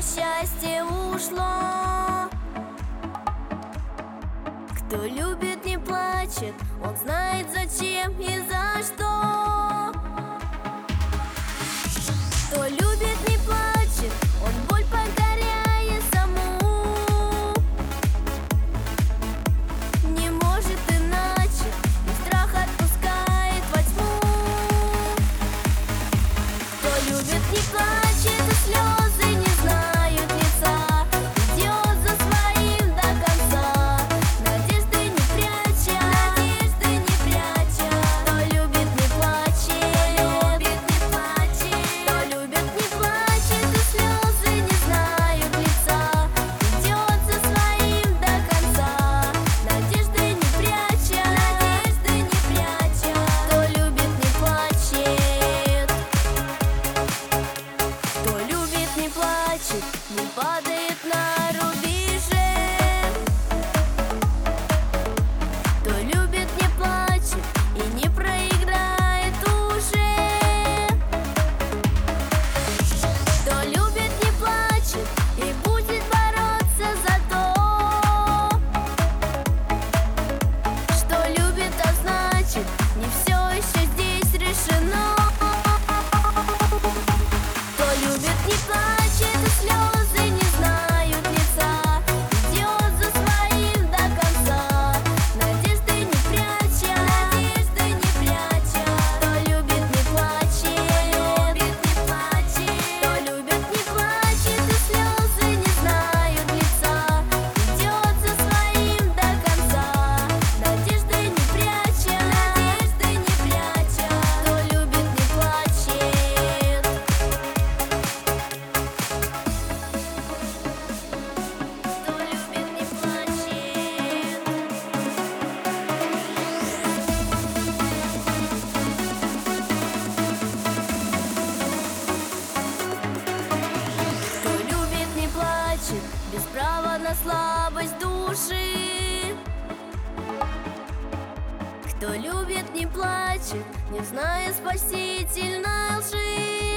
счастье ушло. Кто любит, не плачет, он знает зачем и за что. Кто любит, не плачет, он боль покоряет саму. Не может иначе, и страх отпускает во тьму. Кто любит, не плачет, и слезы не знают лица, идет за своим до конца, надежды не пряча, надежды не пряча. Кто любит, не плачет, любит, не плачет. Кто любит, не плачет, и слезы не знают лица, идет за своим до конца, надежды не пряча, надежды не пряча. Кто любит, не плачет. Кто любит, не плачет, не падает на рубеже. Кто любит, не плачет и не проиграет уже. Кто любит, не плачет и будет бороться за то, что любит, а значит, не все еще здесь решено. Кто любит, не плачет, и слезы не знают лица, идет за своим до конца, надежды не пряча, надежды не пряча. Кто любит, не плачет, любит, не плачет. Кто любит, не плачет, и слезы не знают лица, идет за своим до конца, надежды не пряча, надежды не пряча. Кто любит, не плачет. Кто любит, не плачет. Кто любит, не плачет, без права на слабость души. Кто любит, не плачет, не зная спасительной лжи.